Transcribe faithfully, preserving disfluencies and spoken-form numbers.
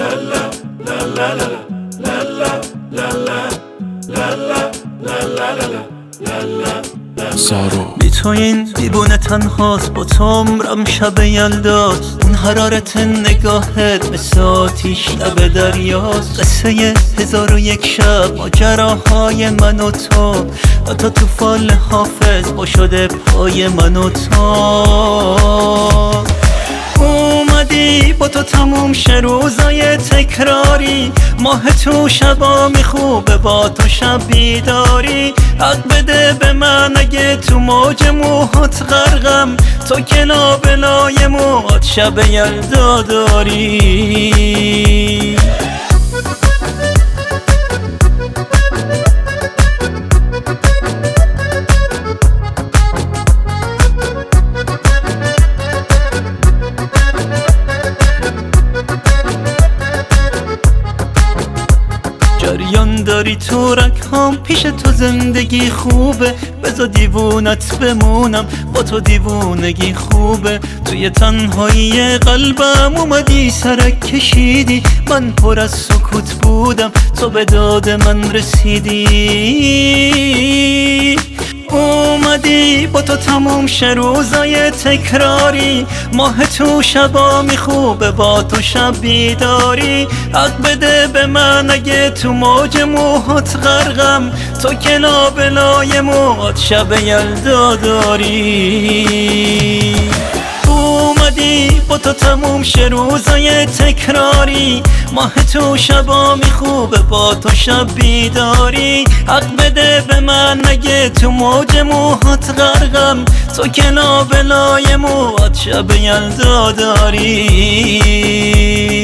بی تو این دیوونه تنهاست، با تو عمرم شب یلداست. اون حرارت نگاهت مثل آتیش لب دریاست. قصه هزار و یک شب، ماجراهای من و تو، تا تو فال حافظ با شده پای من و تو. اومدی با تو تموم شه روزای تکراری، ماه تو شبا میخوبه با تو شب بیداری. حق بده به من اگه تو موج موهات غرقم، تو که لابلای موهات شب یلدا داری. جریان داری تو رگهام، پیش تو زندگی خوبه. بذار دیوونت بمونم، با تو دیوونگی خوبه. توی تنهایی قلبم اومدی سرک کشیدی، من پر از سکوت بودم، تو به داد من رسیدی. اومدی با تو تموم شه روزای تکراری، ماه تو شبا میخوبه با تو شب بیداری. حق بده به من اگه تو موج موهات غرقم، تو که لابلای موهات شب یلدا داری. اومدی با تو تموم شه روزای تکراری، ماه تو شبا میخوبه با تو شب بیداری. حق بده به من اگه تو موج موهات غرقم، تو که لابلای موهات شب یلدا داری.